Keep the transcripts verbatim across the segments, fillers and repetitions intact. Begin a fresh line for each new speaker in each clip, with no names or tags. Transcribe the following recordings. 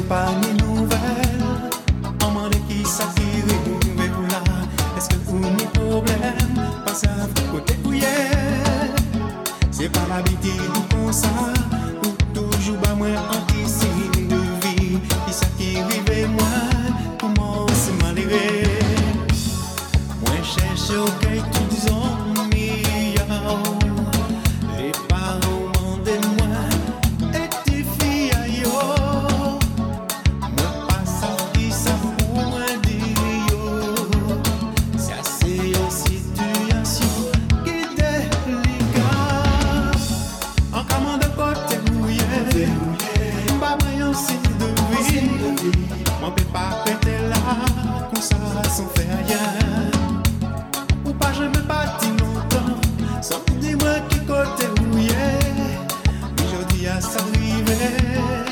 pas ni nouvelles. On m'a dit qui s'attire ou là. Est-ce que vous ni problème? Pas à vous côté où y est. C'est pas l'habitude comme ça. Ou toujours bas moins en signe de vie. Qui s'attire moi. Comment c'est malheureux? Moi cherche au quai tous en milliards. Les parents m'ont de moi. Et tes filles ailleurs. Moi pas ça qui ça pour moi dire yo. C'est assez une situation qui est délicate. En commande côté mouillé. Pas moyen signe de vie. Mon peut pas péter là. Comme ça sans faire rien. Ou pas je me bâtis longtemps. Sans dis-moi qui côté mouillé. Aujourd'hui à s'arriver.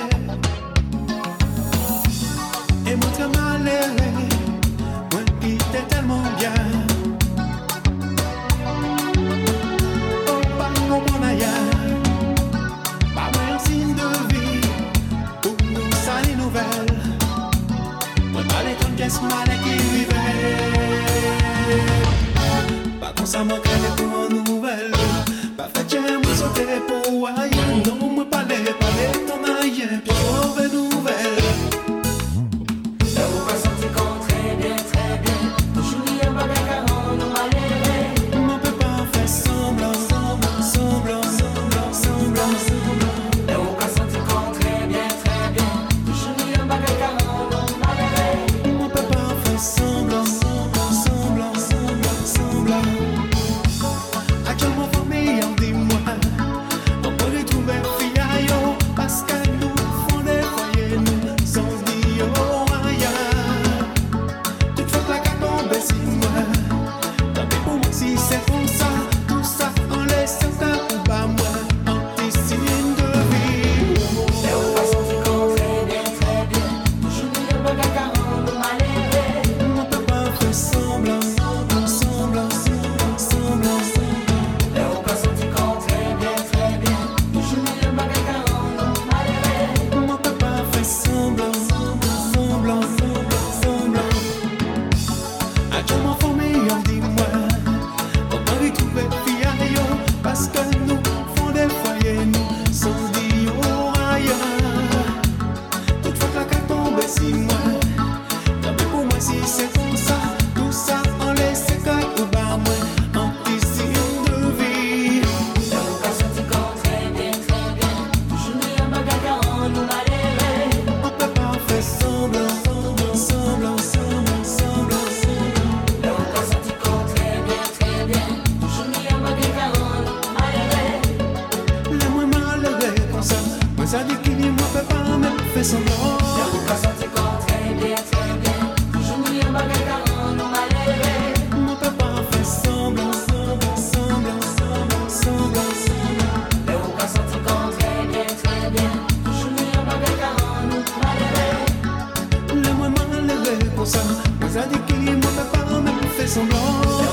Et moi très malheureux. Moi qui t'ai tellement bien. Oh pas comprendre ailleurs. Pas moyen signe de vie. Pour nous ça les nouvelles. Moi pas les tonnes qu'est-ce mal qui vivait. Pas comme ça manquer pour une nouvelle. Pas fait j'aime moi sauter pour ailleurs. Non moi pas les parler ton ailleurs. Puis mauvaise nouvelle.
Là vous pas senti qu'on très bien, très bien. Toujours il y a pas d'accord, on m'a levé.
On peut pas faire semblant, semblant, semblant, semblant, semblant, semblant.
Là vous pas senti qu'on très bien, très bien. Toujours il y a pas d'accord, on m'a levé.
On peut pas faire semblant, semblant, semblant, semblant, semblant. Actuellement famille en dis-moi. On peut retrouver fille ailleurs. Parce que nous font des foyers, nous sans dire rien. Toute fois que la carte tombe si moi. Tant pis pour moi si c'est comme ça. Tout ça en laisse un ou pas moi. Anti-signe de vie.
Là vous pas senti qu'on très bien, très bien. Toujours il y a pas d'accord, on m'a levé.
On peut pas faire semblant, semblant, semblant, semblant, semblant.
Là vous pas senti qu'on très bien, très bien. Toujours il y a pas d'accord, on m'a levé.
On peut pas faire semblant, semblant, semblant, semblant, semblant. Actuellement famille en dis-moi. On peut retrouver fille ailleurs. Parce que nous font des foyers, nous sans dire rien. Toutefois que la carte tombe si moi. Tant pis pour moi si c'est comme ça. Tout ça en laisse qu'à ou bas moi. Anti-signe de vie.
Là vous pas senti qu'on très bien, très bien. Toujours il y a pas d'accord, on m'a levé.
On peut pas faire semblant, semblant, semblant, semblant, semblant, semblant.
Là vous pas senti qu'on très bien, très bien. Toujours il y a pas d'accord, on m'a levé.
Le moins malheureux comme ça. Moi ça dit qu'il y moi peut pas même faire semblant.
Là vous pas senti qu'on très bien, très bien. Toujours il y a pas d'accord, on m'a levé.
On peut pas faire semblant, semblant, semblant, semblant, semblant, semblant.
Là vous pas senti qu'on très bien, très bien. Toujours il y a pas d'accord, on m'a levé.
Le moins malheureux comme ça. Moi ça dit qu'il y moi peut pas même faire semblant.